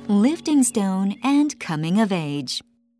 Lifting stone and coming of age.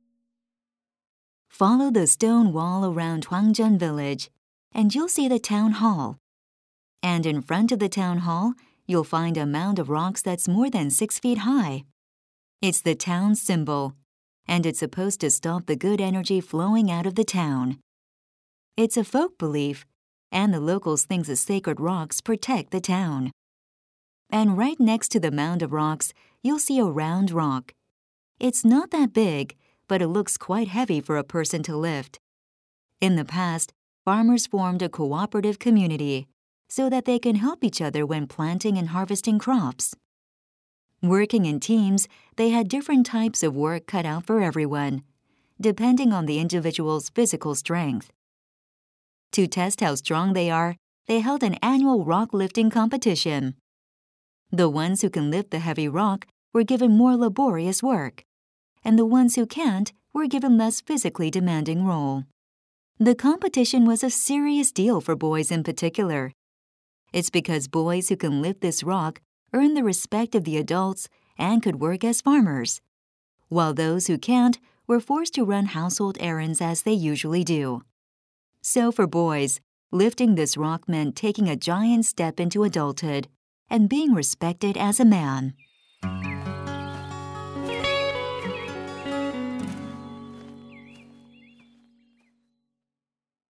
Follow the stone wall around Hwangjeon Village, and you'll see the town hall. And in front of the town hall, you'll find a mound of rocks that's more than 6 feet high. It's the town's symbol, and it's supposed to stop the good energy flowing out of the town. It's a folk belief, and the locals think the sacred rocks protect the town. And right next to the mound of rocks, you'll see a round rock. It's not that big, but it looks quite heavy for a person to lift. In the past, farmers formed a cooperative community so that they can help each other when planting and harvesting crops. Working in teams, they had different types of work cut out for everyone, depending on the individual's physical strength. To test how strong they are, they held an annual rock lifting competition. The ones who can lift the heavy rock were given more laborious work, and the ones who can't were given less physically demanding role. The competition was a serious deal for boys in particular. It's because boys who can lift this rock earn the respect of the adults and could work as farmers, while those who can't were forced to run household errands as they usually do. So for boys, lifting this rock meant taking a giant step into adulthood and being respected as a man.